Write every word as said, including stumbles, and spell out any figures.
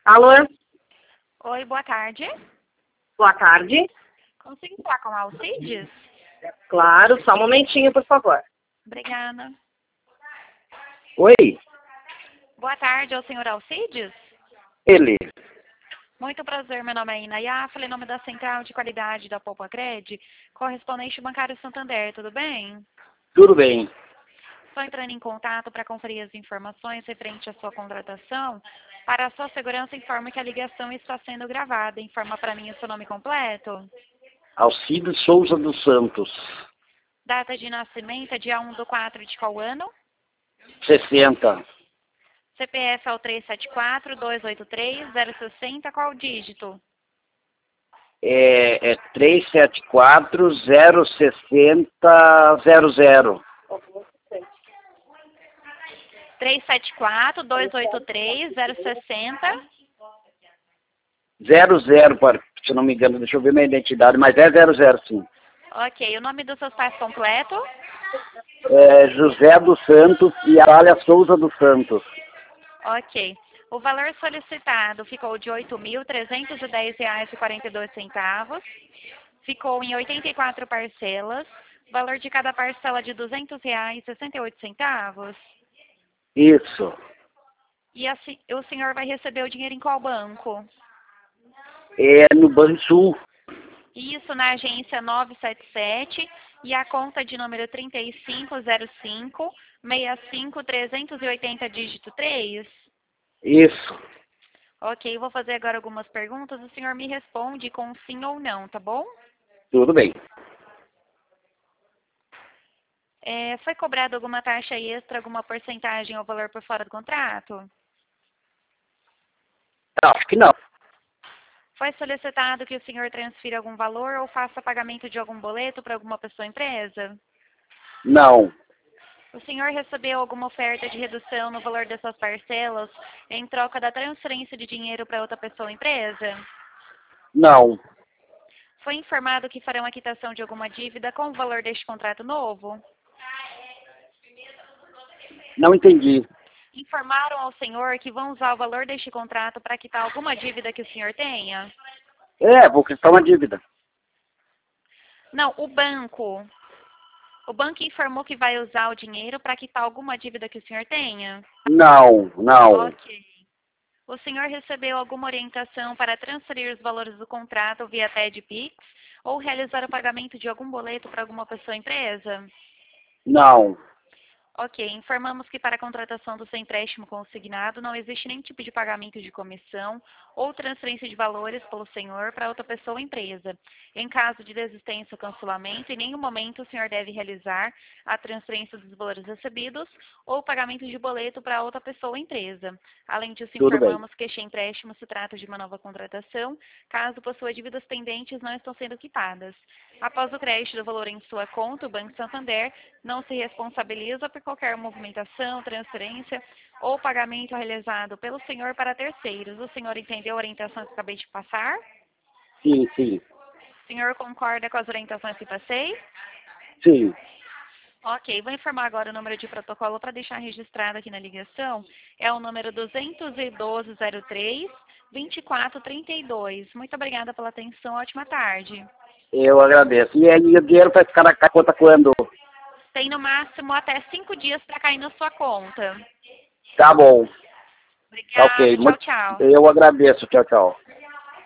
Alô? Oi, boa tarde. Boa tarde. Consigo falar com a Alcides? Claro, só um momentinho, por favor. Obrigada. Oi, Boa tarde, é o senhor Alcides? ele. Muito prazer, meu nome é Inaya, falei em nome da Central de Qualidade da Poupa-Cred, correspondente bancário Santander, tudo bem? Tudo bem. Estou entrando em contato para conferir as informações referente à sua contratação. Para a sua segurança, informe que a ligação está sendo gravada. Informa para mim o seu nome completo. Alcides Souza dos Santos. Data de nascimento é dia um do quatro de qual ano? sessenta. C P F é o três sete quatro, dois oito três, zero seis zero, qual dígito? É, é três sete quatro, zero seis zero, zero zero. três sete quatro, dois oito três, zero seis zero. Zero zero, par- se não me engano, deixa eu ver minha identidade, mas é zero zero sim. Ok, o nome dos seus pais completo? É José dos Santos e Arália Souza dos Santos. Ok. O valor solicitado ficou de oito mil trezentos e dez reais e quarenta e dois centavos. Ficou em oitenta e quatro parcelas. Valor de cada parcela de duzentos reais e sessenta e oito centavos. Isso. E assim, o senhor vai receber o dinheiro em qual banco? É no Banrisul. Isso na agência nove sete sete e a conta de número trinta e cinco zero cinco, sessenta e cinco, trezentos e oitenta, dígito três. Isso. Ok, vou fazer agora algumas perguntas. O senhor me responde com sim ou não, tá bom? Tudo bem. É, foi cobrada alguma taxa extra, alguma porcentagem ou valor por fora do contrato? Acho que não. Foi solicitado que o senhor transfira algum valor ou faça pagamento de algum boleto para alguma pessoa ou empresa? Não. O senhor recebeu alguma oferta de redução no valor dessas parcelas em troca da transferência de dinheiro para outra pessoa ou empresa? Não. Foi informado que farão a quitação de alguma dívida com o valor deste contrato novo? Não entendi. Informaram ao senhor que vão usar o valor deste contrato para quitar alguma dívida que o senhor tenha? É, vou quitar uma dívida. Não, o banco. O banco informou que vai usar o dinheiro para quitar alguma dívida que o senhor tenha? Não, não. Ok. O senhor recebeu alguma orientação para transferir os valores do contrato via T E D Pix ou realizar o pagamento de algum boleto para alguma pessoa ou empresa? Não. Ok, informamos que para a contratação do seu empréstimo consignado não existe nenhum tipo de pagamento de comissão ou transferência de valores pelo senhor para outra pessoa ou empresa. Em caso de desistência ou cancelamento, em nenhum momento o senhor deve realizar a transferência dos valores recebidos ou pagamento de boleto para outra pessoa ou empresa. Além disso, Tudo bem. informamos que este empréstimo se trata de uma nova contratação, caso possua dívidas pendentes não estão sendo quitadas. Após o crédito do valor em sua conta, o Banco Santander não se responsabiliza por qualquer movimentação, transferência ou pagamento realizado pelo senhor para terceiros. O senhor entendeu a orientação que acabei de passar? Sim, sim. O senhor concorda com as orientações que passei? Sim. Ok, vou informar agora o número de protocolo para deixar registrado aqui na ligação. É o número dois um dois zero três, dois quatro três dois. Muito obrigada pela atenção, ótima tarde. Eu agradeço. E aí o dinheiro vai ficar na conta quando? Tem no máximo até cinco dias para cair na sua conta. Tá bom. Tá Obrigada, ok. tchau, Muito- tchau. Eu agradeço. Tchau, tchau.